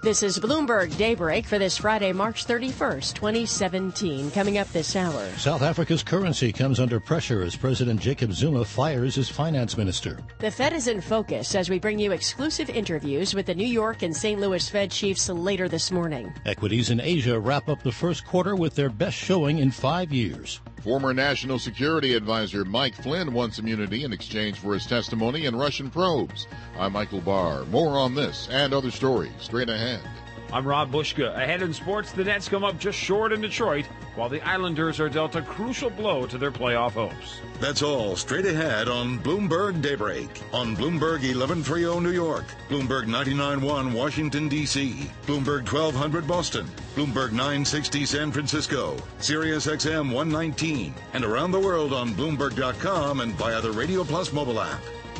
This is Bloomberg Daybreak for this Friday, March 31st, 2017. Coming up this hour. South Africa's currency comes under pressure as President Jacob Zuma fires his finance minister. The Fed is in focus as we bring you exclusive interviews with the New York and St. Louis Fed chiefs later this morning. Equities in Asia wrap up the first quarter with their best showing in 5 years. Former National Security Advisor Mike Flynn wants immunity in exchange for his testimony in Russian probes. I'm Michael Barr. More on this and other stories straight ahead. I'm Rob Bushka. Ahead in sports, the Nets come up just short in Detroit, while the Islanders are dealt a crucial blow to their playoff hopes. That's all straight ahead on Bloomberg Daybreak. On Bloomberg 1130 New York, Bloomberg 99.1 Washington, D.C., Bloomberg 1200 Boston, Bloomberg 960 San Francisco, Sirius XM 119, and around the world on Bloomberg.com and via the Radio Plus mobile app.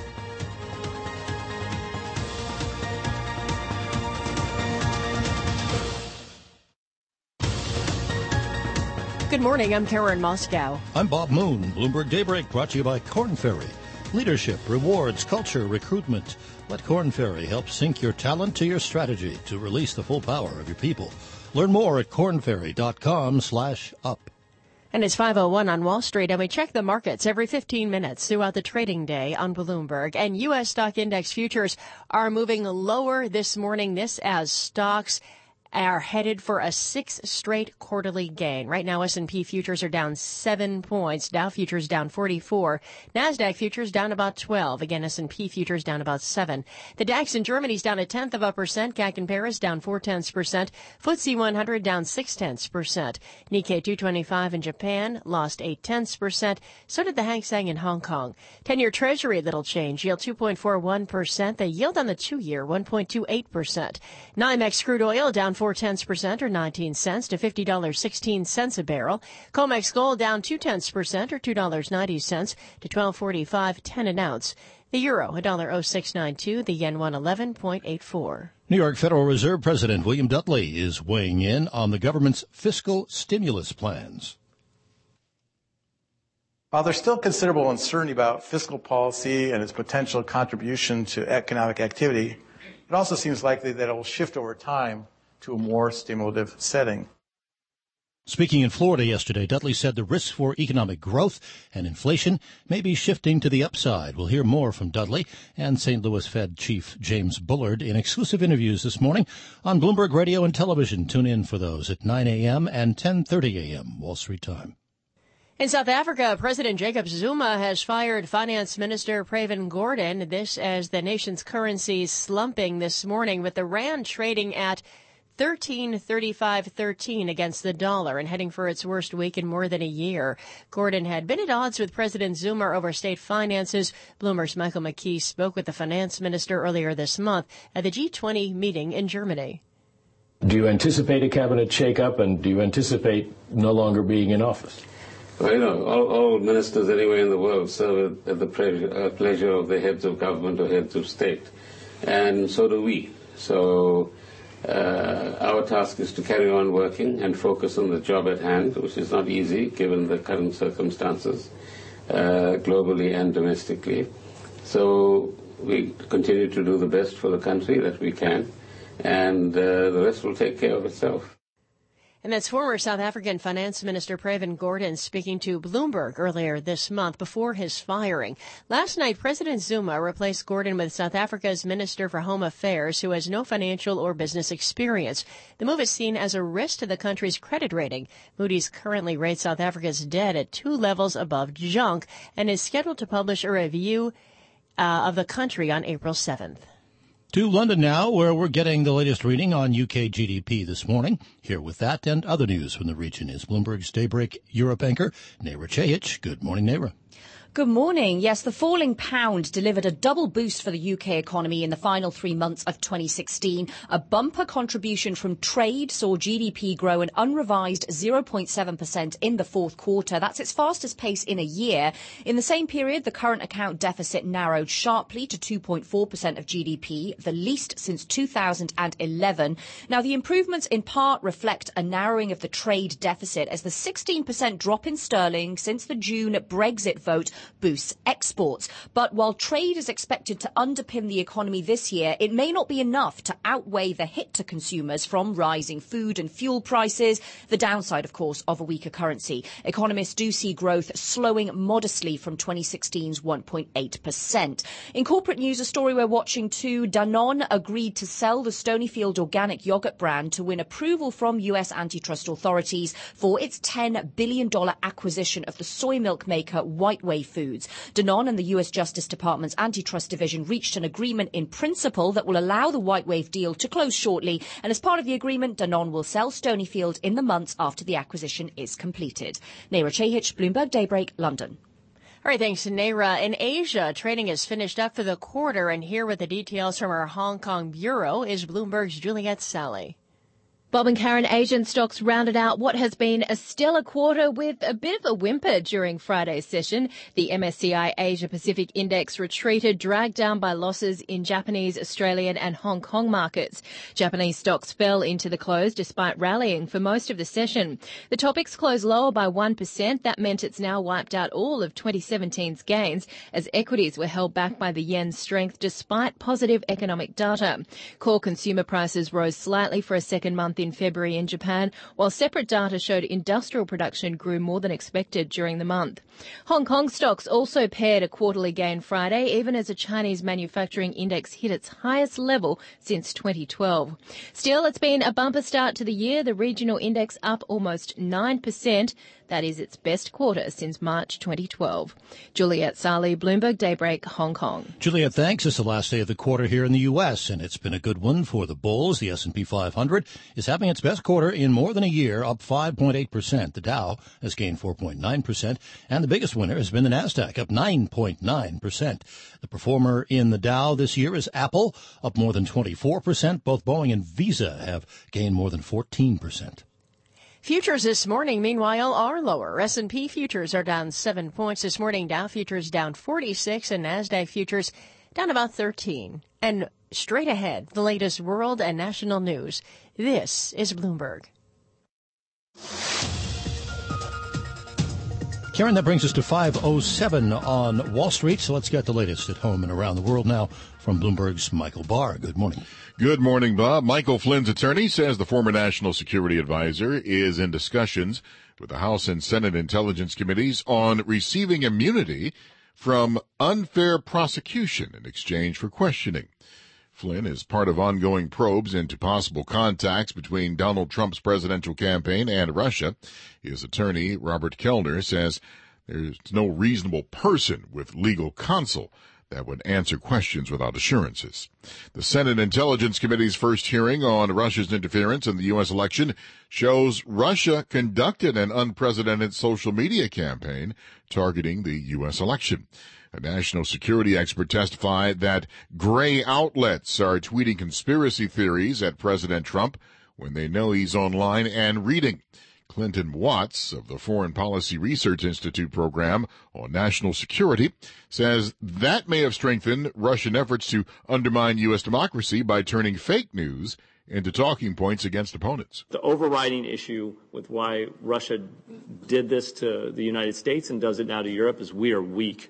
Good morning, I'm Karen Moscow. I'm Bob Moon. Bloomberg Daybreak brought to you by Korn Ferry. Leadership, rewards, culture, recruitment. Let Korn Ferry help sync your talent to your strategy to release the full power of your people. Learn more at kornferry.com/up. And it's 5:01 on Wall Street, and we check the markets every 15 minutes throughout the trading day on Bloomberg. And U.S. stock index futures are moving lower this morning, this as stocks are headed for a sixth straight quarterly gain. Right now, S&P futures are down 7 points. Dow futures down 44. NASDAQ futures down about 12. Again, S&P futures down about 7. The DAX in Germany is down 0.1%. CAC in Paris down 0.4%. FTSE 100 down 0.6%. Nikkei 225 in Japan lost 0.8%. So did the Hang Seng in Hong Kong. 10-year Treasury, little change. Yield 2.41%. The yield on the 2-year, 1.28%. NYMEX crude oil down 0.4% or 19 cents to $50.16 a barrel. COMEX gold down 0.2% or $2.90 to $12.45.10 an ounce. The euro $1.0692. The yen 111.84. New York Federal Reserve President William Dudley is weighing in on the government's fiscal stimulus plans. While there's still considerable uncertainty about fiscal policy and its potential contribution to economic activity, it also seems likely that it will shift over time to a more stimulative setting. Speaking in Florida yesterday, Dudley said the risks for economic growth and inflation may be shifting to the upside. We'll hear more from Dudley and St. Louis Fed Chief James Bullard in exclusive interviews this morning on Bloomberg Radio and Television. Tune in for those at 9 a.m. and 10:30 a.m. Wall Street time. In South Africa, President Jacob Zuma has fired Finance Minister Pravin Gordhan. This as the nation's currency slumping this morning, with the rand trading at 13.3513 against the dollar and heading for its worst week in more than a year. Gordhan had been at odds with President Zuma over state finances. Bloomberg's Michael McKee spoke with the finance minister earlier this month at the G20 meeting in Germany. Do you anticipate a cabinet shakeup, and do you anticipate no longer being in office? Well, you know, all ministers anywhere in the world serve at the pleasure of the heads of government or heads of state, and so do we. So our task is to carry on working and focus on the job at hand, which is not easy given the current circumstances, globally and domestically. So we continue to do the best for the country that we can, and the rest will take care of itself. And that's former South African Finance Minister Pravin Gordhan speaking to Bloomberg earlier this month before his firing. Last night, President Zuma replaced Gordhan with South Africa's Minister for Home Affairs, who has no financial or business experience. The move is seen as a risk to the country's credit rating. Moody's currently rates South Africa's debt at 2 levels above junk and is scheduled to publish a review of the country on April 7th. To London now, where we're getting the latest reading on UK GDP this morning. Here with that and other news from the region is Bloomberg's Daybreak Europe anchor, Neera Chayich. Good morning, Neera. Good morning. Yes, the falling pound delivered a double boost for the UK economy in the final 3 months of 2016. A bumper contribution from trade saw GDP grow an unrevised 0.7% in the fourth quarter. That's its fastest pace in a year. In the same period, the current account deficit narrowed sharply to 2.4% of GDP, the least since 2011. Now, the improvements in part reflect a narrowing of the trade deficit as the 16% drop in sterling since the June Brexit vote boosts exports. But while trade is expected to underpin the economy this year, it may not be enough to outweigh the hit to consumers from rising food and fuel prices, the downside, of course, of a weaker currency. Economists do see growth slowing modestly from 2016's 1.8%. In corporate news, a story we're watching too, Danone agreed to sell the Stonyfield organic yogurt brand to win approval from US antitrust authorities for its $10 billion acquisition of the soy milk maker Whiteway Foods. Danone and the US Justice Department's antitrust division reached an agreement in principle that will allow the Whiteway deal to close shortly, and as part of the agreement, Danone will sell Stonyfield in the months after the acquisition is completed. Neera Chehich, Bloomberg Daybreak, London. All right, thanks, Neera. In Asia, trading is finished up for the quarter, and here with the details from our Hong Kong bureau is Bloomberg's Juliet Sally. Bob and Karen, Asian stocks rounded out what has been a stellar quarter with a bit of a whimper during Friday's session. The MSCI Asia Pacific Index retreated, dragged down by losses in Japanese, Australian and Hong Kong markets. Japanese stocks fell into the close despite rallying for most of the session. The Topix closed lower by 1%. That meant it's now wiped out all of 2017's gains as equities were held back by the yen's strength despite positive economic data. Core consumer prices rose slightly for a second month in February in Japan, while separate data showed industrial production grew more than expected during the month. Hong Kong stocks also paired a quarterly gain Friday, even as a Chinese manufacturing index hit its highest level since 2012. Still, it's been a bumper start to the year, the regional index up almost 9%. That is its best quarter since March 2012. Juliet Sali, Bloomberg Daybreak, Hong Kong. Juliet, thanks. It's the last day of the quarter here in the U.S., and it's been a good one for the bulls. The S&P 500 is having its best quarter in more than a year, up 5.8%. The Dow has gained 4.9%, and the biggest winner has been the Nasdaq, up 9.9%. The performer in the Dow this year is Apple, up more than 24%. Both Boeing and Visa have gained more than 14%. Futures this morning, meanwhile, are lower. S&P futures are down 7 points this morning. Dow futures down 46 and NASDAQ futures down about 13. And straight ahead, the latest world and national news. This is Bloomberg. Karen, that brings us to 5:07 on Wall Street. So let's get the latest at home and around the world now from Bloomberg's Michael Barr. Good morning. Good morning, Bob. Michael Flynn's attorney says the former National Security Advisor is in discussions with the House and Senate Intelligence Committees on receiving immunity from unfair prosecution in exchange for questioning. Flynn is part of ongoing probes into possible contacts between Donald Trump's presidential campaign and Russia. His attorney, Robert Kellner, says there's no reasonable person with legal counsel that would answer questions without assurances. The Senate Intelligence Committee's first hearing on Russia's interference in the U.S. election shows Russia conducted an unprecedented social media campaign targeting the U.S. election. A national security expert testified that gray outlets are tweeting conspiracy theories at President Trump when they know he's online and reading. Clinton Watts of the Foreign Policy Research Institute program on national security says that may have strengthened Russian efforts to undermine U.S. democracy by turning fake news into talking points against opponents. The overriding issue with why Russia did this to the United States and does it now to Europe is we are weak.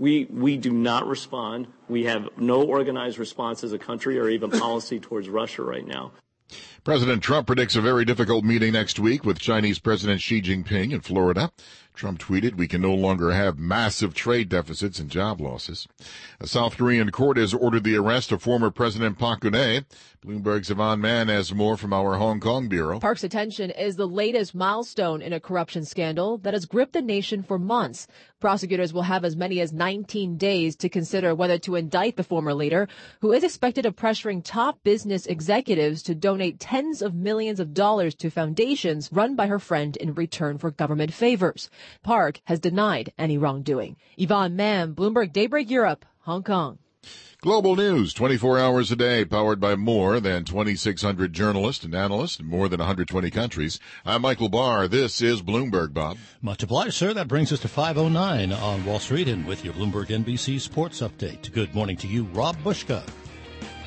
We do not respond. We have no organized response as a country or even policy towards Russia right now. President Trump predicts a very difficult meeting next week with Chinese President Xi Jinping in Florida. Trump tweeted, "We can no longer have massive trade deficits and job losses." A South Korean court has ordered the arrest of former President Park Geun-hye. Bloomberg's Yvonne Mann has more from our Hong Kong bureau. Park's attention is the latest milestone in a corruption scandal that has gripped the nation for months. Prosecutors will have as many as 19 days to consider whether to indict the former leader, who is expected of pressuring top business executives to donate tens of millions of dollars to foundations run by her friend in return for government favors. Park has denied any wrongdoing. Yvonne Mann, Bloomberg Daybreak Europe, Hong Kong. Global news, 24 hours a day, powered by more than 2,600 journalists and analysts in more than 120 countries. I'm Michael Barr. This is Bloomberg, Bob. Much obliged, sir. That brings us to 5:09 on Wall Street, and with your Bloomberg NBC Sports Update. Good morning to you, Rob Bushka.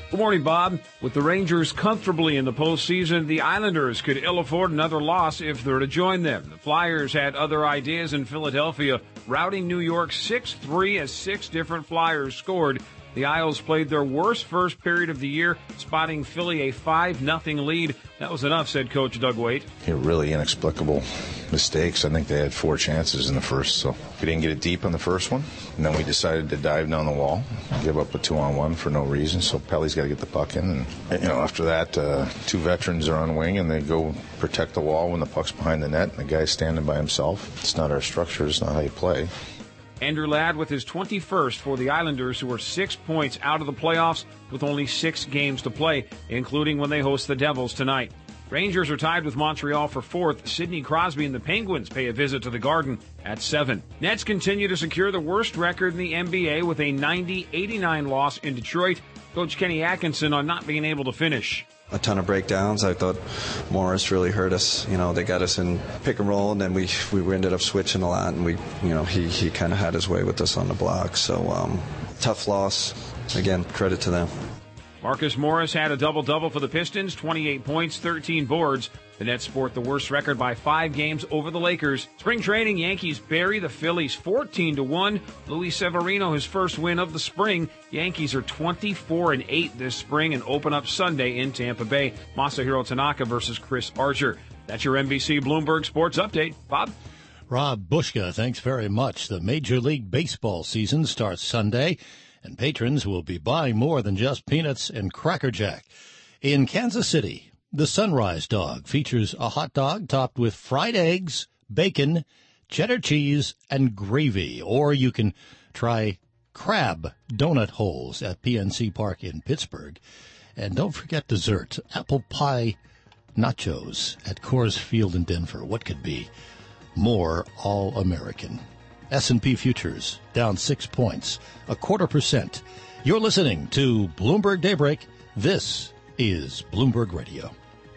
Good morning, Bob. With the Rangers comfortably in the postseason, the Islanders could ill afford another loss if they're to join them. The Flyers had other ideas in Philadelphia, routing New York 6-3 as 6 different Flyers scored. The Isles played their worst first period of the year, spotting Philly a 5-0 lead. That was enough, said Coach Doug Weight. Really inexplicable mistakes. I think they had 4 chances in the first, so we didn't get it deep on the first one. And then we decided to dive down the wall, give up a 2-on-1 for no reason. So Pelly's got to get the puck in. And, after that, 2 veterans are on wing, and they go protect the wall when the puck's behind the net, and the guy's standing by himself. It's not our structure. It's not how you play. Andrew Ladd with his 21st for the Islanders, who are 6 points out of the playoffs with only 6 games to play, including when they host the Devils tonight. Rangers are tied with Montreal for 4th. Sidney Crosby and the Penguins pay a visit to the Garden at 7. Nets continue to secure the worst record in the NBA with a 90-89 loss in Detroit. Coach Kenny Atkinson on not being able to finish. A ton of breakdowns. I thought Morris really hurt us. They got us in pick and roll, and then we ended up switching a lot, and he kind of had his way with us on the block. So tough loss. Again, credit to them. Marcus Morris had a double-double for the Pistons, 28 points, 13 boards. The Nets sport the worst record by 5 games over the Lakers. Spring training, Yankees bury the Phillies 14-1. Luis Severino, his first win of the spring. Yankees are 24-8 this spring and open up Sunday in Tampa Bay. Masahiro Tanaka versus Chris Archer. That's your NBC Bloomberg Sports Update. Bob? Rob Bushka, thanks very much. The Major League Baseball season starts Sunday, and patrons will be buying more than just peanuts and Cracker Jack. In Kansas City, the Sunrise Dog features a hot dog topped with fried eggs, bacon, cheddar cheese, and gravy. Or you can try crab donut holes at PNC Park in Pittsburgh. And don't forget dessert, apple pie nachos at Coors Field in Denver. What could be more all-American? S&P futures down 6 points, 0.25%. You're listening to Bloomberg Daybreak. This is Bloomberg Radio.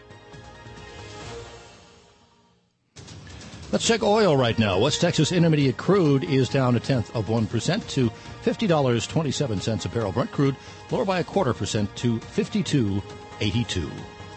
Let's check oil right now. West Texas Intermediate crude is down 0.1% to $50.27 a barrel. Brent crude lower by 0.25% to $52.82.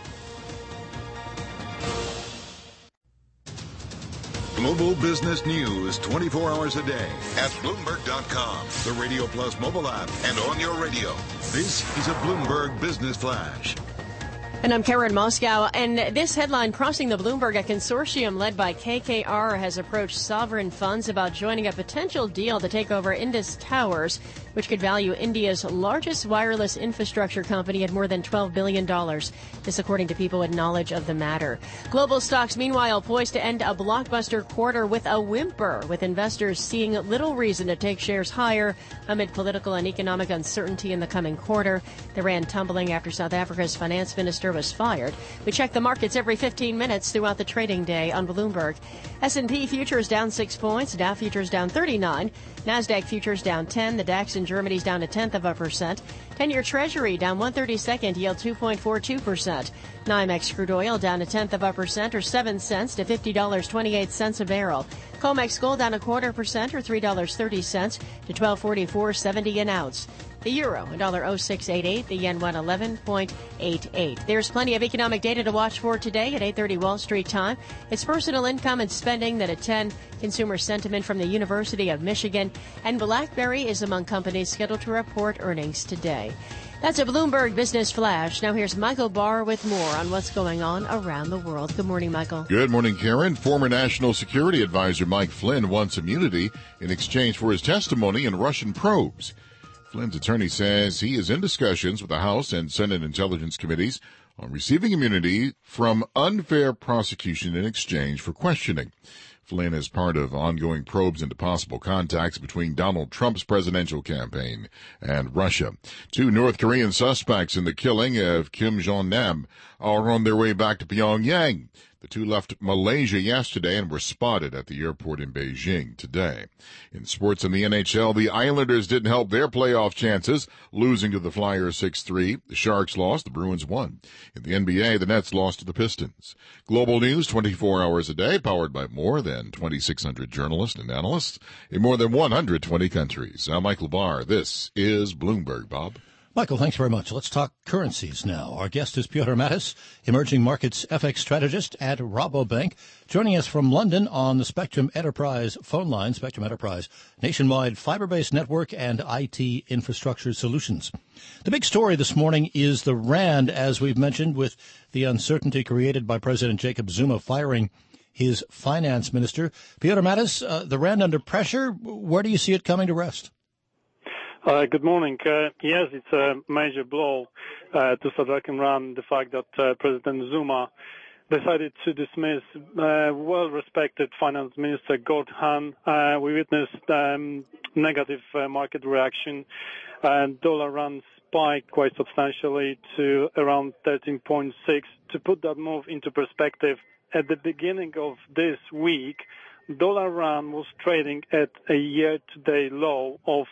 Global business news 24 hours a day at Bloomberg.com, the Radio Plus mobile app, and on your radio. This is a Bloomberg Business Flash. And I'm Karen Moscow, and this headline, crossing the Bloomberg, a consortium led by KKR has approached sovereign funds about joining a potential deal to take over Indus Towers, which could value India's largest wireless infrastructure company at more than $12 billion. This according to people with knowledge of the matter. Global stocks, meanwhile, poised to end a blockbuster quarter with a whimper, with investors seeing little reason to take shares higher amid political and economic uncertainty in the coming quarter. They ran tumbling after South Africa's finance minister was fired. We check the markets every 15 minutes throughout the trading day on Bloomberg. S&P futures down 6 points, Dow futures down 39, NASDAQ futures down 10, the DAX in Germany's down 0.1%, 10-year Treasury down 1/32, yield 2.42%. NYMEX crude oil down 0.1% or 7 cents to $50.28 a barrel. COMEX gold down 0.25% or $3.30 to $12.4470 an ounce. The euro, $1.0688. The yen, 111.88. There's plenty of economic data to watch for today at 8:30 Wall Street time. It's personal income and spending, then at 10, consumer sentiment from the University of Michigan. And BlackBerry is among companies scheduled to report earnings today. That's a Bloomberg Business Flash. Now here's Michael Barr with more on what's going on around the world. Good morning, Michael. Good morning, Karen. Former National Security Advisor Mike Flynn wants immunity in exchange for his testimony in Russian probes. Flynn's attorney says he is in discussions with the House and Senate Intelligence Committees on receiving immunity from unfair prosecution in exchange for questioning. Flynn is part of ongoing probes into possible contacts between Donald Trump's presidential campaign and Russia. 2 North Korean suspects in the killing of Kim Jong-nam are on their way back to Pyongyang. The 2 left Malaysia yesterday and were spotted at the airport in Beijing today. In sports in the NHL, the Islanders didn't help their playoff chances, losing to the Flyers 6-3. The Sharks lost, the Bruins won. In the NBA, the Nets lost to the Pistons. Global news 24 hours a day, powered by more than 2,600 journalists and analysts in more than 120 countries. I'm Michael Barr. This is Bloomberg, Bob. Michael, thanks very much. Let's talk currencies now. Our guest is Piotr Mattis, emerging markets FX strategist at Rabobank, joining us from London on the Spectrum Enterprise phone line. Spectrum Enterprise, nationwide fiber-based network and IT infrastructure solutions. The big story this morning is the Rand, as we've mentioned, with the uncertainty created by President Jacob Zuma firing his finance minister. Piotr Mattis, the Rand under pressure, where do you see it coming to rest? Good morning. Yes, it's a major blow to South African Rand, the fact that President Zuma decided to dismiss well-respected Finance Minister Gordhan. We witnessed negative market reaction, and dollar rand spiked quite substantially to around 13.6. To put that move into perspective, at the beginning of this week, dollar rand was trading at a year-to-date low of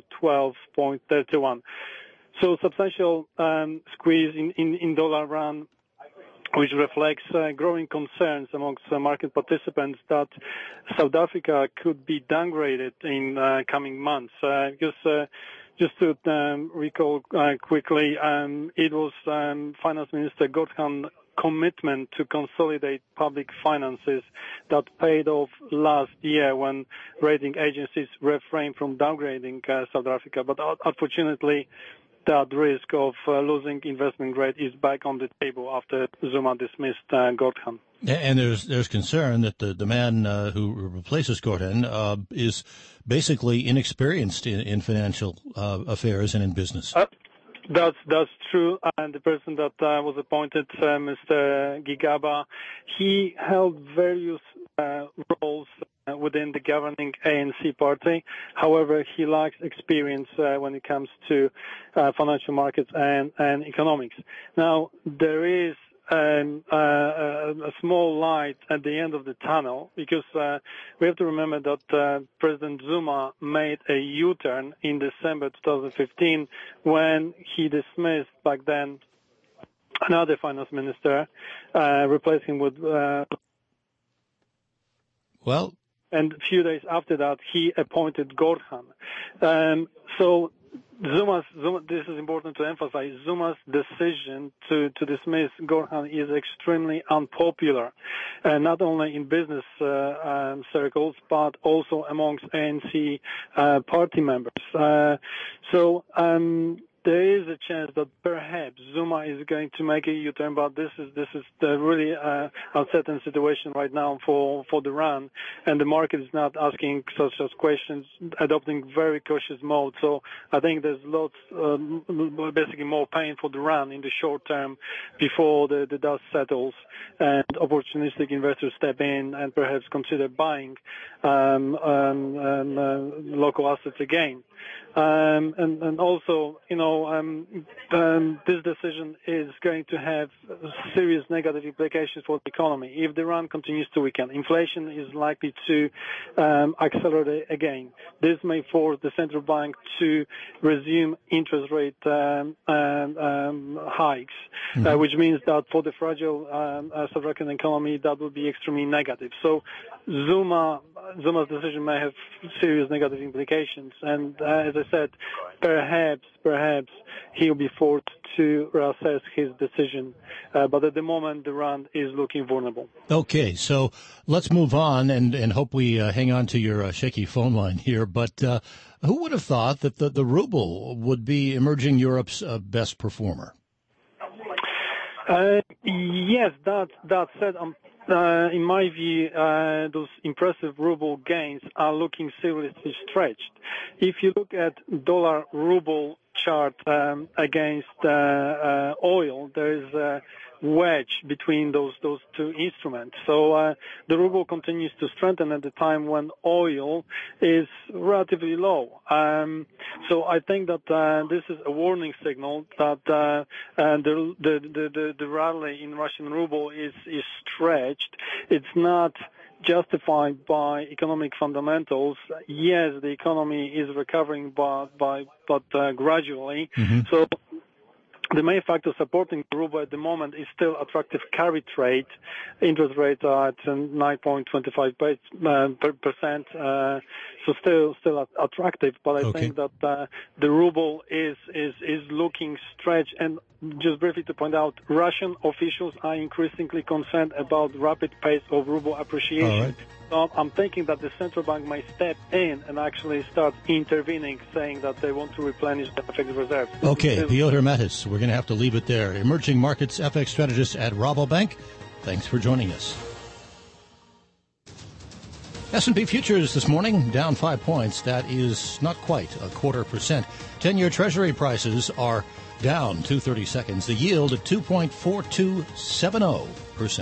12.31. So substantial squeeze in dollar rand, which reflects growing concerns amongst market participants that South Africa could be downgraded in coming months. Just to recall quickly, it was Finance Minister Gordhan commitment to consolidate public finances that paid off last year when rating agencies refrained from downgrading South Africa. But unfortunately, that risk of losing investment grade is back on the table after Zuma dismissed Gordhan. And there's concern that the man who replaces Gordhan is basically inexperienced in financial affairs and in business. That's true. And the person that was appointed, Mr. Gigaba, he held various roles within the governing ANC party. However, he lacks experience when it comes to financial markets and economics. Now, there is a small light at the end of the tunnel, because we have to remember that President Zuma made a U-turn in December 2015 when he dismissed back then another finance minister, replacing with and a few days after that he appointed Gordhan. So Zuma, this is important to emphasize, Zuma's decision to dismiss Gordhan is extremely unpopular, not only in business circles, but also amongst ANC party members. There is a chance that perhaps Zuma is going to make a U-turn, but this is the really uncertain situation right now for the rand, and the market is not asking such as questions, adopting very cautious mode. So I think there's lots, basically more pain for the rand in the short term before the dust settles and opportunistic investors step in and perhaps consider buying local assets again. And also, this decision is going to have serious negative implications for the economy. If the rand continues to weaken, inflation is likely to accelerate again. This may force the central bank to resume interest rate hikes, which means that for the fragile South African economy, that would be extremely negative. So Zuma's decision may have serious negative implications, and as I said, perhaps he'll be forced to reassess his decision. But at the moment, the rand is looking vulnerable. Okay, so let's move on and hope we hang on to your shaky phone line here. But who would have thought that the ruble would be emerging Europe's best performer? Yes, that said, in my view, those impressive ruble gains are looking seriously stretched. If you look at dollar-ruble chart against oil, there is a wedge between those two instruments. So the ruble continues to strengthen at the time when oil is relatively low. So I think that this is a warning signal that the rally in Russian ruble is stretched. It's not justified by economic fundamentals. Yes, the economy is recovering, but gradually. So the main factor supporting the ruble at the moment is still attractive carry trade. Interest rates are at 9.25%. So still attractive, but I think that the ruble is looking stretched. And just briefly to point out, Russian officials are increasingly concerned about rapid pace of ruble appreciation. Right. So I'm thinking that the central bank may step in and actually start intervening, saying that they want to replenish the FX reserves. Okay, Piotr Mattis, we're going to have to leave it there. Emerging Markets FX strategist at Rabobank. Thanks for joining us. S&P futures this morning down 5 points. That is not quite a 0.25%. 10-year Treasury prices are down 2/30 seconds. The yield at 2.4270%.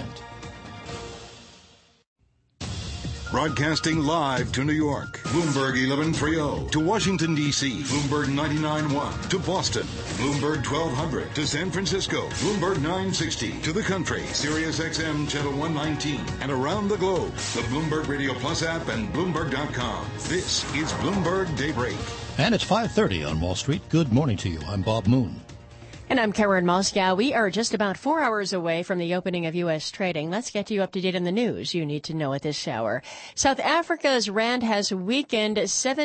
Broadcasting live to New York, Bloomberg 1130. To Washington, D.C., Bloomberg 99.1. To Boston, Bloomberg 1200. To San Francisco, Bloomberg 960. To the country, Sirius XM Channel 119. And around the globe, the Bloomberg Radio Plus app and Bloomberg.com. This is Bloomberg Daybreak. And it's 5:30 on Wall Street. Good morning to you. I'm Bob Moon. And I'm Karen Moscow. We are just about 4 hours away from the opening of U.S. trading. Let's get you up to date on the news you need to know at this hour. South Africa's rand has weakened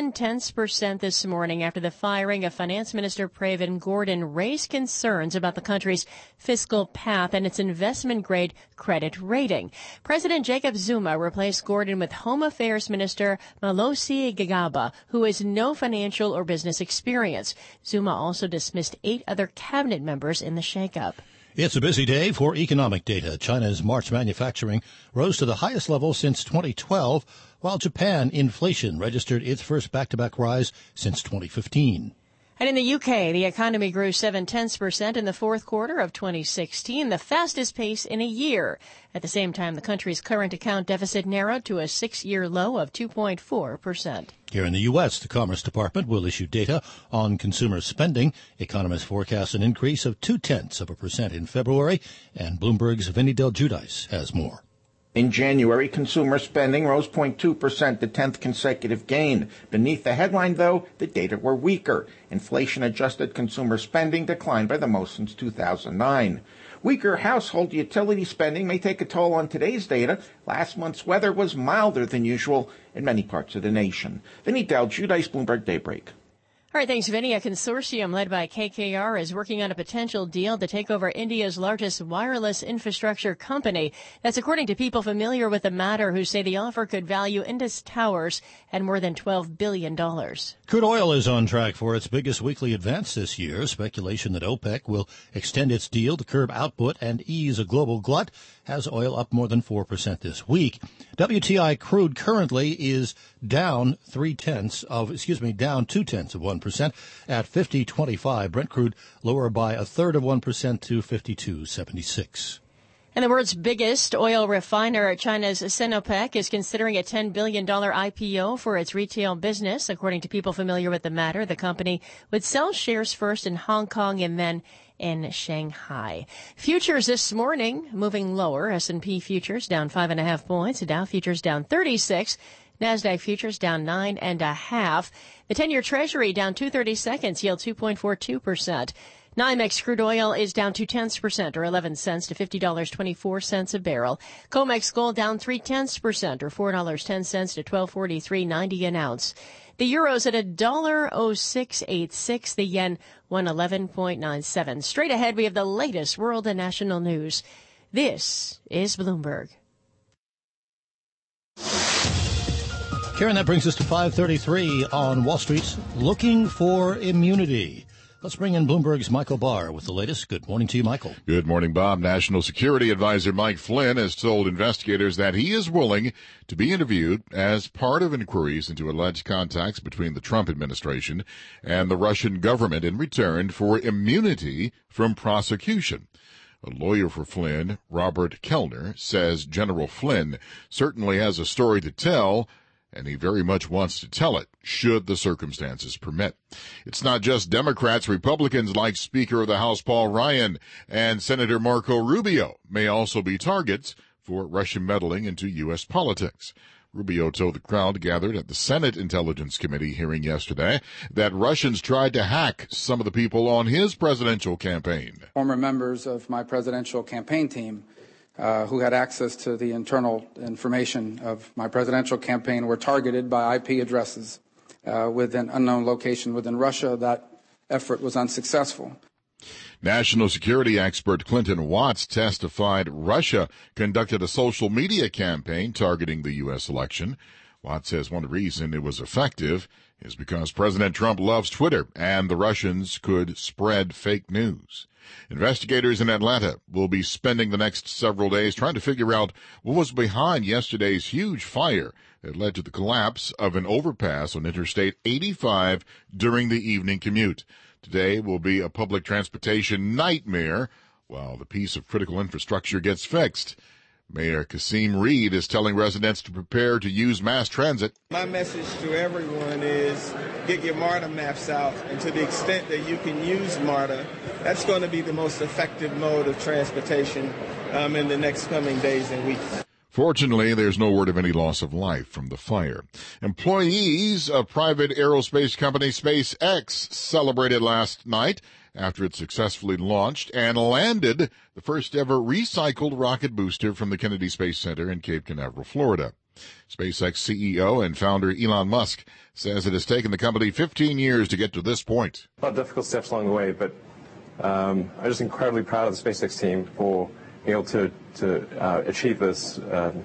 0.7% this morning after the firing of Finance Minister Pravin Gordhan raised concerns about the country's fiscal path and its investment-grade credit rating. President Jacob Zuma replaced Gordhan with Home Affairs Minister Malosi Gigaba, who has no financial or business experience. Zuma also dismissed 8 other cabinet members in the shakeup. It's a busy day for economic data. China's March manufacturing rose to the highest level since 2012, while Japan inflation registered its first back-to-back rise since 2015. And in the UK, the economy grew 0.7% in the fourth quarter of 2016, the fastest pace in a year. At the same time, the country's current account deficit narrowed to a 6-year low of 2.4%. Here in the U.S., the Commerce Department will issue data on consumer spending. Economists forecast an increase of 0.2% in February, and Bloomberg's Vinny Del Giudice has more. In January, consumer spending rose 0.2%, the 10th consecutive gain. Beneath the headline, though, the data were weaker. Inflation-adjusted consumer spending declined by the most since 2009. Weaker household utility spending may take a toll on today's data. Last month's weather was milder than usual in many parts of the nation. Vinny Del Giudice, Bloomberg Daybreak. All right, thanks, Vinny. A consortium led by KKR is working on a potential deal to take over India's largest wireless infrastructure company. That's according to people familiar with the matter who say the offer could value Indus Towers at more than $12 billion. Crude oil is on track for its biggest weekly advance this year. Speculation that OPEC will extend its deal to curb output and ease a global glut has oil up more than 4% this week. WTI crude currently is down 0.2% at 50.25. Brent crude lower by 1/3% to 52.76. And the world's biggest oil refiner, China's Sinopec, is considering a $10 billion IPO for its retail business. According to people familiar with the matter, the company would sell shares first in Hong Kong and then in Shanghai. Futures this morning moving lower. S&P futures down 5.5 points. Dow futures down 36. NASDAQ futures down 9.5. The 10-year Treasury down 2/30 seconds, yield 2.42%. NYMEX crude oil is down 0.2% or 11 cents to $50.24 a barrel. COMEX gold down 0.3% or $4.10 to $12.43.90 an ounce. The euro's at $1.0686. The yen 111.97. Straight ahead, we have the latest world and national news. This is Bloomberg. Karen, that brings us to 5:33 on Wall Street's Looking for Immunity. Let's bring in Bloomberg's Michael Barr with the latest. Good morning to you, Michael. Good morning, Bob. National Security Advisor Mike Flynn has told investigators that he is willing to be interviewed as part of inquiries into alleged contacts between the Trump administration and the Russian government in return for immunity from prosecution. A lawyer for Flynn, Robert Kellner, says General Flynn certainly has a story to tell, and he very much wants to tell it, should the circumstances permit. It's not just Democrats. Republicans like Speaker of the House Paul Ryan and Senator Marco Rubio may also be targets for Russian meddling into U.S. politics. Rubio told the crowd gathered at the Senate Intelligence Committee hearing yesterday that Russians tried to hack some of the people on his presidential campaign. Former members of my presidential campaign team who had access to the internal information of my presidential campaign were targeted by IP addresses with an unknown location within Russia. That effort was unsuccessful. National security expert Clinton Watts testified Russia conducted a social media campaign targeting the U.S. election. Watts says one reason it was effective is because President Trump loves Twitter and the Russians could spread fake news. Investigators in Atlanta will be spending the next several days trying to figure out what was behind yesterday's huge fire that led to the collapse of an overpass on Interstate 85 during the evening commute. Today will be a public transportation nightmare while the piece of critical infrastructure gets fixed. Mayor Kasim Reed is telling residents to prepare to use mass transit. My message to everyone is get your MARTA maps out, and to the extent that you can use MARTA, that's going to be the most effective mode of transportation in the next coming days and weeks. Fortunately, there's no word of any loss of life from the fire. Employees of private aerospace company SpaceX celebrated last night after it successfully launched and landed the first ever recycled rocket booster from the Kennedy Space Center in Cape Canaveral, Florida. SpaceX CEO and founder Elon Musk says it has taken the company 15 years to get to this point. A lot of difficult steps along the way, but I'm just incredibly proud of the SpaceX team for being able to achieve this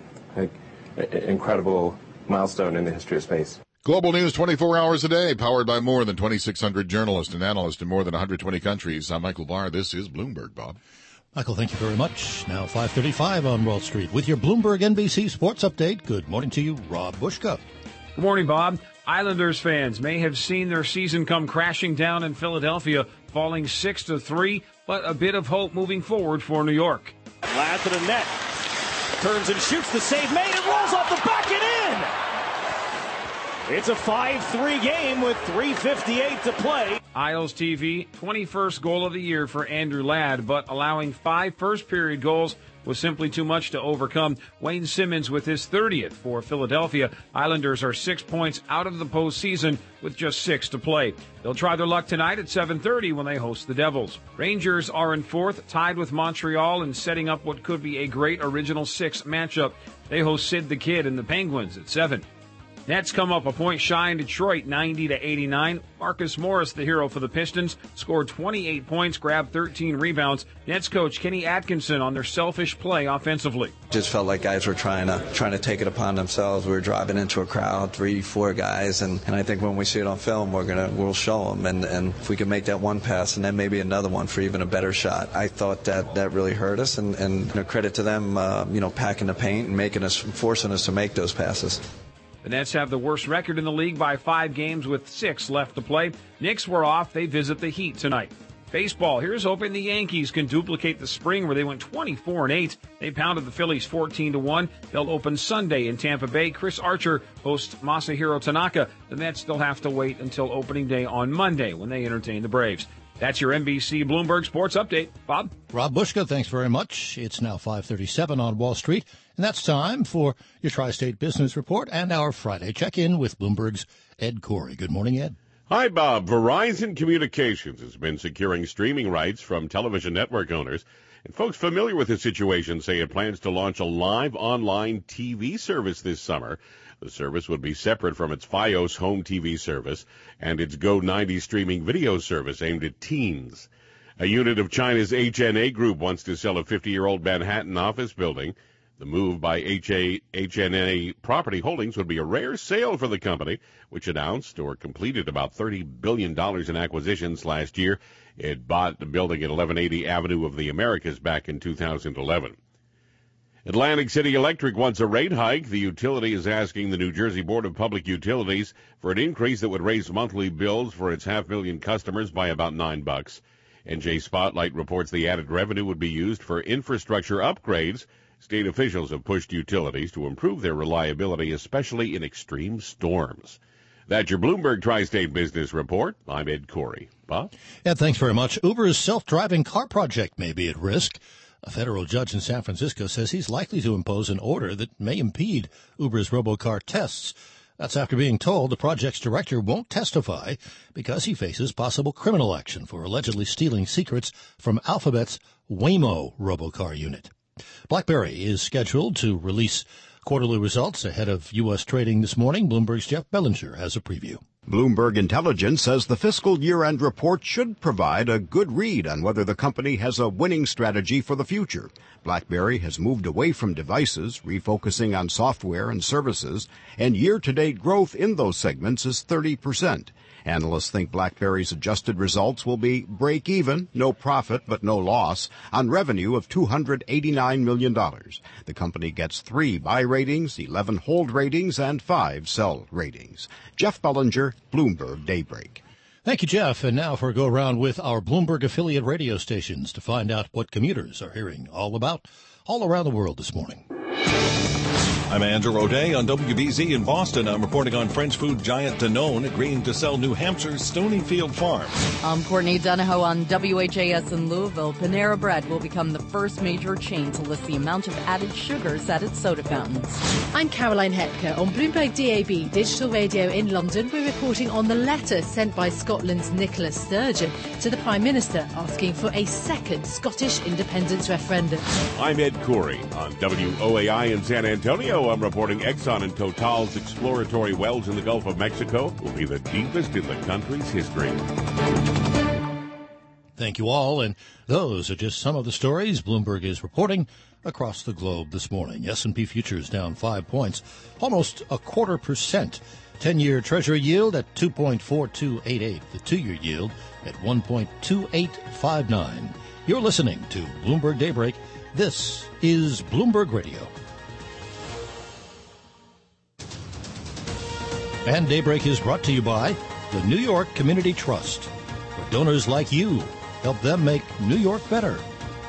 incredible milestone in the history of space. Global news 24 hours a day, powered by more than 2,600 journalists and analysts in more than 120 countries. I'm Michael Barr. This is Bloomberg, Bob. Michael, thank you very much. Now 5:35 on Wall Street with your Bloomberg NBC Sports Update. Good morning to you, Rob Bushka. Good morning, Bob. Islanders fans may have seen their season come crashing down in Philadelphia, falling 6-3, but a bit of hope moving forward for New York. Ladd to the net. Turns and shoots, the save made. It rolls off the back and in. It's a 5-3 game with 3:58 to play. Isles TV, 21st goal of the year for Andrew Ladd, but allowing 5 first-period goals was simply too much to overcome. Wayne Simmons with his 30th for Philadelphia. Islanders are 6 points out of the postseason with just 6 to play. They'll try their luck tonight at 7:30 when they host the Devils. Rangers are in 4th, tied with Montreal and setting up what could be a great original 6 matchup. They host Sid the Kid and the Penguins at 7. Nets come up a point shy in Detroit, 90-89. Marcus Morris, the hero for the Pistons, scored 28 points, grabbed 13 rebounds. Nets coach Kenny Atkinson on their selfish play offensively. Just felt like guys were trying to take it upon themselves. We were driving into a crowd, 3-4 guys, and I think when we see it on film, we'll show them. And if we can make that one pass and then maybe another one for even a better shot, I thought that really hurt us. And credit to them, packing the paint and forcing us to make those passes. The Nets have the worst record in the league by 5 games with 6 left to play. Knicks were off. They visit the Heat tonight. Baseball, here's hoping the Yankees can duplicate the spring where they went 24-8. They pounded the Phillies 14-1. They'll open Sunday in Tampa Bay. Chris Archer hosts Masahiro Tanaka. The Mets still have to wait until opening day on Monday when they entertain the Braves. That's your NBC Bloomberg Sports Update. Bob? Rob Bushka, thanks very much. It's now 5:37 on Wall Street, and that's time for your Tri-State Business Report and our Friday check-in with Bloomberg's Ed Corey. Good morning, Ed. Hi, Bob. Verizon Communications has been securing streaming rights from television network owners, and folks familiar with the situation say it plans to launch a live online TV service this summer. The service would be separate from its Fios home TV service and its Go90 streaming video service aimed at teens. A unit of China's HNA Group wants to sell a 50-year-old Manhattan office building. The move by HNA Property Holdings would be a rare sale for the company, which announced or completed about $30 billion in acquisitions last year. It bought the building at 1180 Avenue of the Americas back in 2011. Atlantic City Electric wants a rate hike. The utility is asking the New Jersey Board of Public Utilities for an increase that would raise monthly bills for its 500,000 customers by about $9. NJ Spotlight reports the added revenue would be used for infrastructure upgrades. State officials have pushed utilities to improve their reliability, especially in extreme storms. That's your Bloomberg Tri-State Business Report. I'm Ed Corey. Bob? Ed, thanks very much. Uber's self-driving car project may be at risk. A federal judge in San Francisco says he's likely to impose an order that may impede Uber's robocar tests. That's after being told the project's director won't testify because he faces possible criminal action for allegedly stealing secrets from Alphabet's Waymo robocar unit. BlackBerry is scheduled to release quarterly results ahead of U.S. trading this morning. Bloomberg's Jeff Bellinger has a preview. Bloomberg Intelligence says the fiscal year-end report should provide a good read on whether the company has a winning strategy for the future. BlackBerry has moved away from devices, refocusing on software and services, and year-to-date growth in those segments is 30%. Analysts think BlackBerry's adjusted results will be break-even, no profit but no loss, on revenue of $289 million. The company gets 3 buy ratings, 11 hold ratings, and 5 sell ratings. Jeff Bellinger, Bloomberg Daybreak. Thank you, Jeff. And now for a go-around with our Bloomberg affiliate radio stations to find out what commuters are hearing all around the world this morning. I'm Andrew O'Day on WBZ in Boston. I'm reporting on French food giant Danone agreeing to sell New Hampshire's Stonyfield Farm. I'm Courtney Donahoe on WHAS in Louisville. Panera Bread will become the first major chain to list the amount of added sugars at its soda fountains. I'm Caroline Hepker on Bloomberg DAB Digital Radio in London. We're reporting on the letter sent by Scotland's Nicola Sturgeon to the Prime Minister asking for a second Scottish independence referendum. I'm Ed Coury on WOAI in San Antonio. I'm reporting Exxon and Total's exploratory wells in the Gulf of Mexico will be the deepest in the country's history. Thank you all, and those are just some of the stories Bloomberg is reporting across the globe this morning. S&P futures down 5 points, almost 0.25%. 10-year Treasury yield at 2.4288. The 2-year yield at 1.2859. You're listening to Bloomberg Daybreak. This is Bloomberg Radio. And Daybreak is brought to you by the New York Community Trust, where donors like you help them make New York better.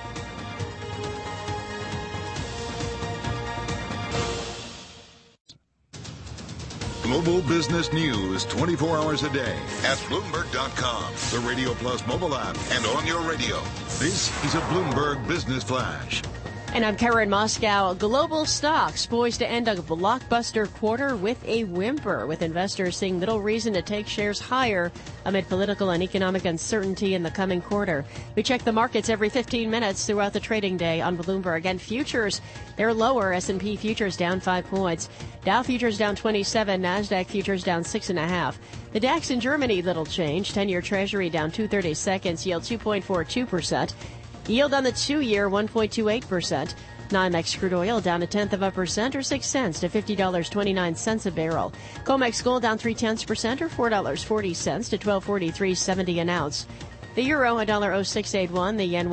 Global business news 24 hours a day at Bloomberg.com, the Radio Plus mobile app, and on your radio. This is a Bloomberg Business Flash. And I'm Karen Moscow. Global stocks poised to end a blockbuster quarter with a whimper, with investors seeing little reason to take shares higher amid political and economic uncertainty in the coming quarter. We check the markets every 15 minutes throughout the trading day on Bloomberg. And futures, they're lower. S&P futures down 5 points. Dow futures down 27. NASDAQ futures down 6.5. The DAX in Germany, little change. 10-year Treasury down 2/30 seconds, yield 2.42%. Yield on the 2-year, 1.28%. NYMEX crude oil down 0.1% or 6 cents to $50.29 a barrel. COMEX gold down 0.3% or $4.40 to $12.4370 an ounce. The euro, $1.0681. The yen,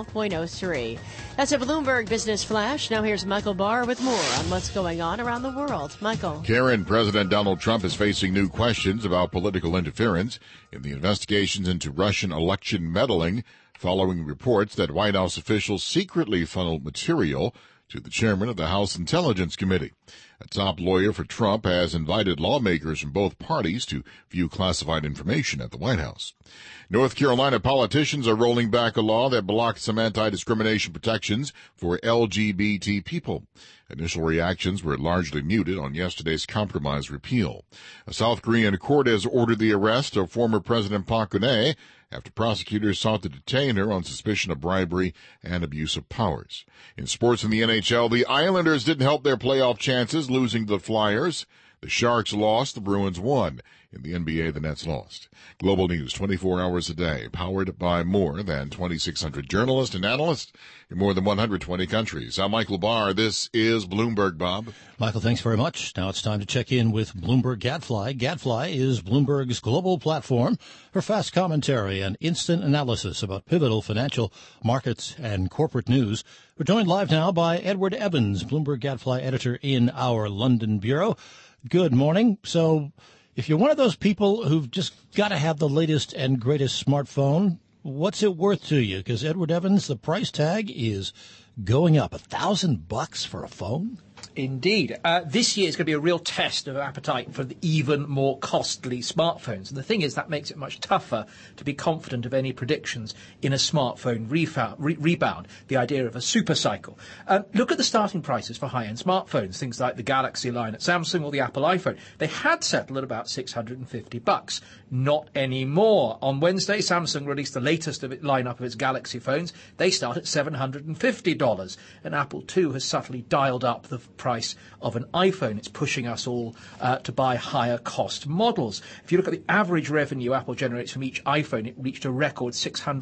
112.03. That's a Bloomberg Business Flash. Now here's Michael Barr with more on what's going on around the world. Michael. Karen, President Donald Trump is facing new questions about political interference in the investigations into Russian election meddling, following reports that White House officials secretly funneled material to the chairman of the House Intelligence Committee. A top lawyer for Trump has invited lawmakers from both parties to view classified information at the White House. North Carolina politicians are rolling back a law that blocked some anti-discrimination protections for LGBT people. Initial reactions were largely muted on yesterday's compromise repeal. A South Korean court has ordered the arrest of former President Park Geun-hye after prosecutors sought to detain her on suspicion of bribery and abuse of powers. In sports in the NHL, the Islanders didn't help their playoff chances, losing to the Flyers. The Sharks lost, the Bruins won. In the NBA, the Nets lost. Global news 24 hours a day, powered by more than 2,600 journalists and analysts in more than 120 countries. I'm Michael Barr. This is Bloomberg, Bob. Michael, thanks very much. Now it's time to check in with Bloomberg Gadfly. Gadfly is Bloomberg's global platform for fast commentary and instant analysis about pivotal financial markets and corporate news. We're joined live now by Edward Evans, Bloomberg Gadfly editor in our London bureau. Good morning. So, if you're one of those people who've just got to have the latest and greatest smartphone, what's it worth to you? Because Edward Evans, the price tag is going up. $1,000 for a phone? Indeed. This year is going to be a real test of appetite for the even more costly smartphones. And the thing is, that makes it much tougher to be confident of any predictions in a smartphone rebound, the idea of a super cycle. Look at the starting prices for high-end smartphones, things like the Galaxy line at Samsung or the Apple iPhone. They had settled at about $650. Not anymore. On Wednesday, Samsung released the latest of its lineup of its Galaxy phones. They start at $750. And Apple, too, has subtly dialed up the price of an iPhone. It's pushing us all to buy higher cost models. If you look at the average revenue Apple generates from each iPhone, it reached a record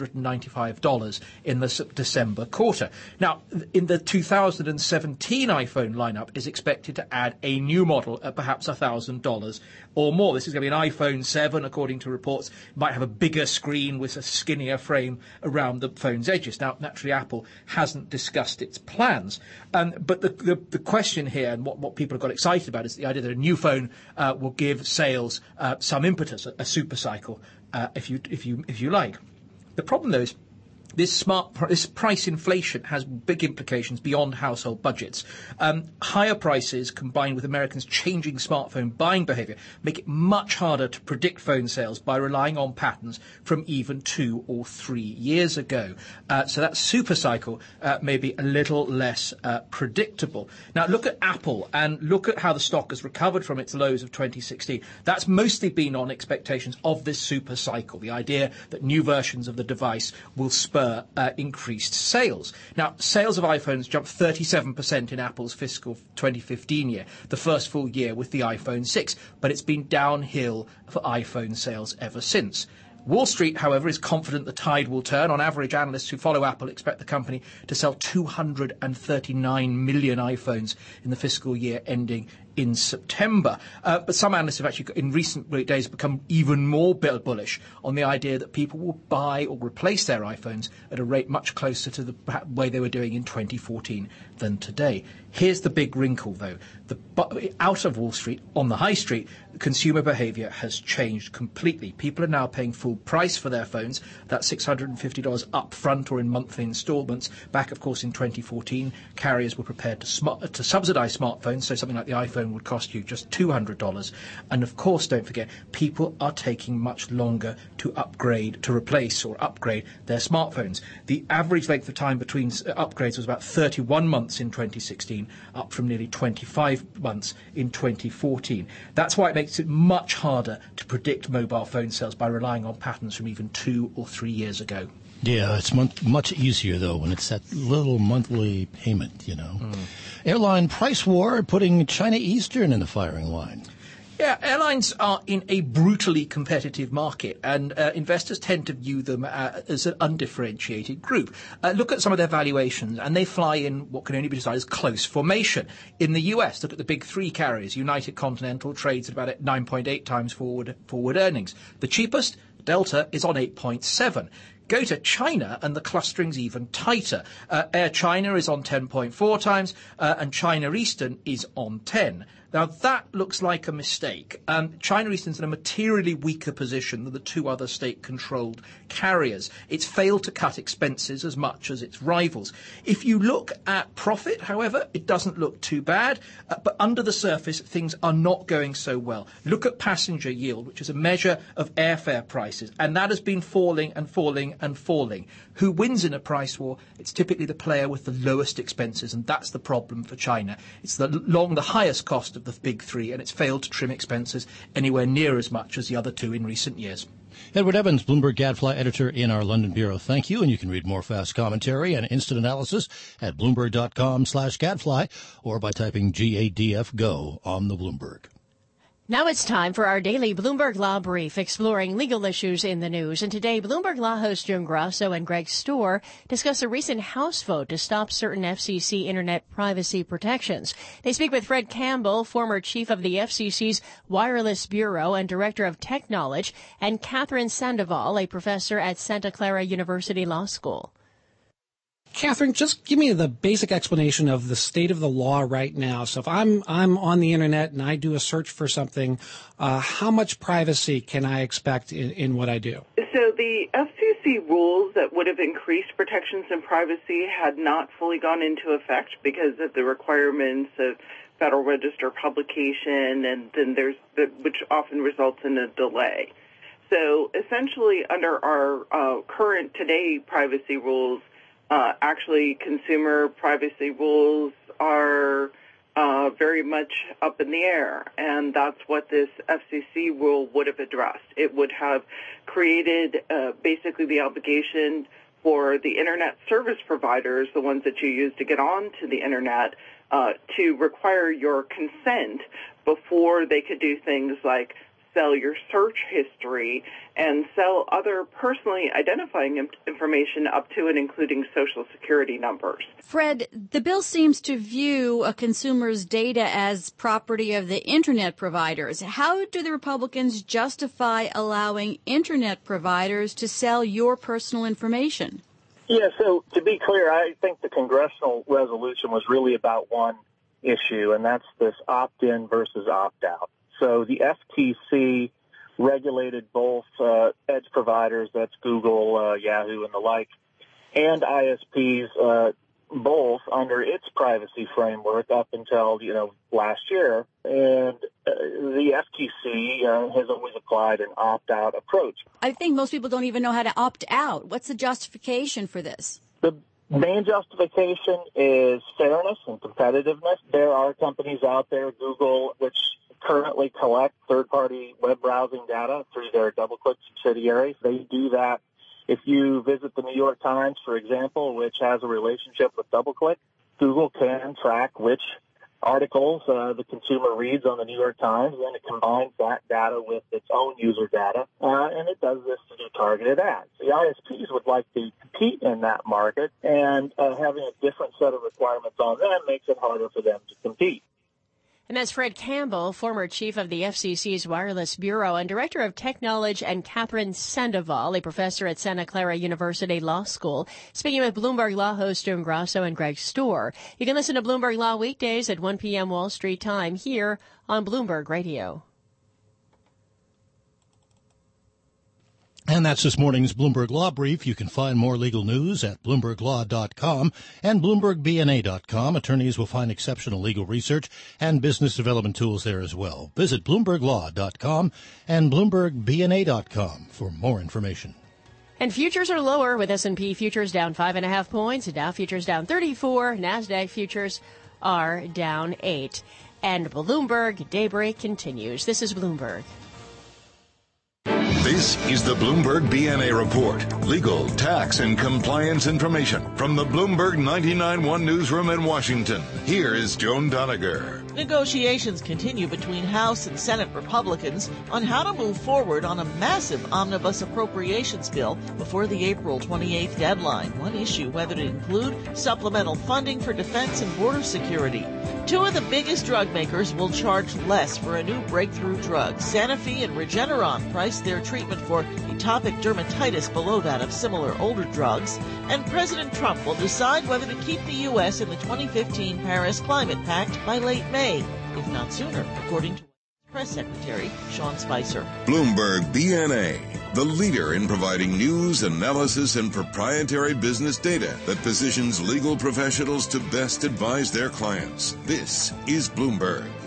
$695 in the December quarter. Now, in the 2017 iPhone lineup is expected to add a new model at perhaps $1,000 or more. This is going to be an iPhone 7, according to reports. It might have a bigger screen with a skinnier frame around the phone's edges. Now, naturally, Apple hasn't discussed its plans. But the question here, and what people have got excited about, is the idea that a new phone will give sales some impetus, a super cycle, if you like. The problem, though, is this price inflation has big implications beyond household budgets. Higher prices combined with Americans' changing smartphone buying behaviour make it much harder to predict phone sales by relying on patterns from even 2 or 3 years ago. So that super cycle may be a little less predictable. Now look at Apple and look at how the stock has recovered from its lows of 2016. That's mostly been on expectations of this super cycle, the idea that new versions of the device will spur increased sales. Now, sales of iPhones jumped 37% in Apple's fiscal 2015 year, the first full year with the iPhone 6, but it's been downhill for iPhone sales ever since. Wall Street, however, is confident the tide will turn. On average, analysts who follow Apple expect the company to sell 239 million iPhones in the fiscal year ending in September. But some analysts have actually, in recent days, become even more bullish on the idea that people will buy or replace their iPhones at a rate much closer to the way they were doing in 2014 than today. Here's the big wrinkle, though. Out of Wall Street, on the high street, consumer behaviour has changed completely. People are now paying full price for their phones. That's $650 up front or in monthly instalments. Back, of course, in 2014, carriers were prepared to subsidise smartphones, so something like the iPhone would cost you just $200. And, of course, don't forget, people are taking much longer to replace or upgrade their smartphones. The average length of time between upgrades was about 31 months in 2016, up from nearly 25 months in 2014. That's why it makes it much harder to predict mobile phone sales by relying on patterns from even 2 or 3 years ago. Yeah, it's much easier, though, when it's that little monthly payment, Airline price war putting China Eastern in the firing line. Yeah, airlines are in a brutally competitive market, and investors tend to view them as an undifferentiated group. Look at some of their valuations, and they fly in what can only be described as close formation. In the US, look at the big three carriers. United Continental trades at about 9.8 times forward earnings. The cheapest, Delta, is on 8.7. Go to China and the clustering's even tighter. Air China is on 10.4 times and China Eastern is on 10. Now, that looks like a mistake. China Eastern's in a materially weaker position than the two other state-controlled carriers. It's failed to cut expenses as much as its rivals. If you look at profit, however, it doesn't look too bad. But under the surface, things are not going so well. Look at passenger yield, which is a measure of airfare prices. And that has been falling and falling and falling. Who wins in a price war? It's typically the player with the lowest expenses, and that's the problem for China. It's the highest cost of the big three, and it's failed to trim expenses anywhere near as much as the other two in recent years. Edward Evans, Bloomberg Gadfly editor in our London bureau. Thank you, and you can read more fast commentary and instant analysis at Bloomberg.com/Gadfly or by typing GADF-GO on the Bloomberg. Now it's time for our daily Bloomberg Law Brief, exploring legal issues in the news. And today, Bloomberg Law hosts Jim Grasso and Greg Stohr discuss a recent House vote to stop certain FCC Internet privacy protections. They speak with Fred Campbell, former chief of the FCC's Wireless Bureau and director of Tech Knowledge, and Catherine Sandoval, a professor at Santa Clara University Law School. Catherine, just give me the basic explanation of the state of the law right now. So if I'm on the internet and I do a search for something, how much privacy can I expect in what I do? So the FCC privacy rules that would have increased protections and privacy had not fully gone into effect because of the requirements of Federal Register publication, and then which often results in a delay. So essentially, under our current today privacy rules, actually consumer privacy rules are very much up in the air, and that's what this FCC rule would have addressed. It would have created basically the obligation for the Internet service providers, the ones that you use to get onto the Internet, to require your consent before they could do things like sell your search history and sell other personally identifying information up to and including Social Security numbers. Fred, the bill seems to view a consumer's data as property of the Internet providers. How do the Republicans justify allowing Internet providers to sell your personal information? Yeah, so to be clear, I think the congressional resolution was really about one issue, and that's this opt-in versus opt-out. So the FTC regulated both edge providers, that's Google, Yahoo, and the like, and ISPs, both under its privacy framework up until, last year. And the FTC has always applied an opt-out approach. I think most people don't even know how to opt out. What's the justification for this? The main justification is fairness and competitiveness. There are companies out there, Google, which currently collect third-party web browsing data through their DoubleClick subsidiary. They do that. If you visit the New York Times, for example, which has a relationship with DoubleClick, Google can track which articles the consumer reads on the New York Times, and it combines that data with its own user data, and it does this to do targeted ads. The ISPs would like to compete in that market, and having a different set of requirements on them makes it harder for them to compete. And that's Fred Campbell, former chief of the FCC's Wireless Bureau and director of technology, and Catherine Sandoval, a professor at Santa Clara University Law School, speaking with Bloomberg Law host Jim Grasso and Greg Storr. You can listen to Bloomberg Law weekdays at 1 p.m. Wall Street time here on Bloomberg Radio. And that's this morning's Bloomberg Law Brief. You can find more legal news at BloombergLaw.com and BloombergBNA.com. Attorneys will find exceptional legal research and business development tools there as well. Visit BloombergLaw.com and BloombergBNA.com for more information. And futures are lower with S&P futures down 5.5 points. Dow futures down 34. NASDAQ futures are down 8. And Bloomberg Daybreak continues. This is Bloomberg. This is the Bloomberg BNA Report. Legal, tax, and compliance information from the Bloomberg 99.1 newsroom in Washington. Here is Joan Doniger. Negotiations continue between House and Senate Republicans on how to move forward on a massive omnibus appropriations bill before the April 28th deadline. One issue, whether to include supplemental funding for defense and border security. Two of the biggest drug makers will charge less for a new breakthrough drug. Sanofi and Regeneron price their treatment for atopic dermatitis below that of similar older drugs. And President Trump will decide whether to keep the U.S. in the 2015 Paris Climate Pact by late May, if not sooner, according to Press Secretary Sean Spicer. Bloomberg BNA, the leader in providing news, analysis, and proprietary business data that positions legal professionals to best advise their clients. This is Bloomberg.